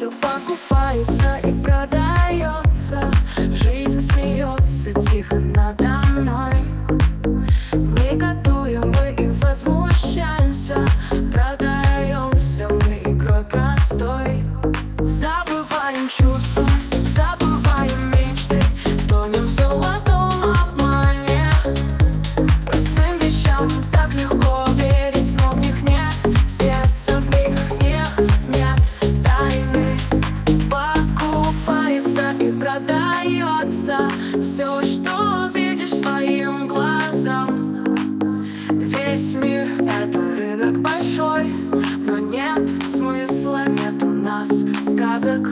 Все покупается и продается, жизнь смеется тихо надо мной. Негодуем мы и возмущаемся, продаемся мы игрой простой. Забываем чувства, забываем мечты, тонем в золотом обмане. Простым вещам так легко верить, но в них нет сердца, в них нет тайны. Покупается и продается все, что видишь своим глазом. Весь мир — это рынок большой, но нет смысла, нет у нас сказок.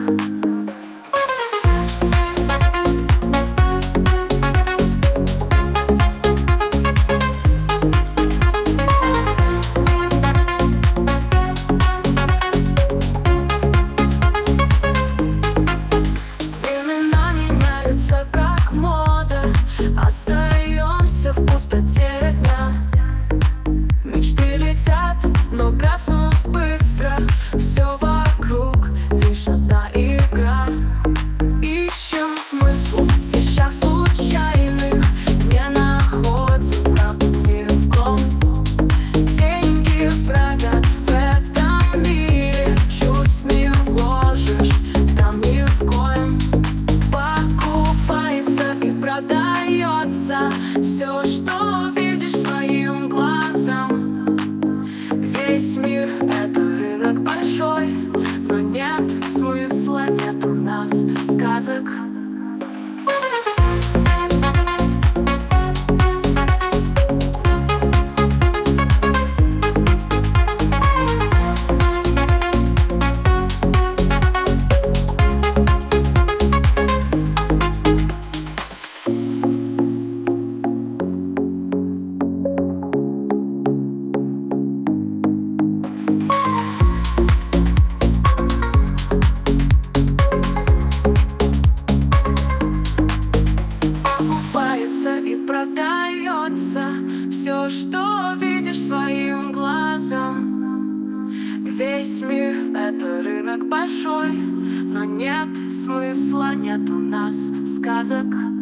Времена меняются как мода, остаемся в пустоте дня. Мечты летят, но гаснут быстро, все вокруг лишь одна игра. Ищем смысл в вещах случайных, не находим правду ни в ком. Деньги правят в этом мире, чувств не вложишь там ни в коем. Покупается и продается все, что видишь своим глазом. Весь мир — это рынок большой, но нет смысла, нет у нас сказок. Покупается и продается все, что видишь своим глазом. Весь мир — это рынок большой, но нет смысла, нет у нас сказок.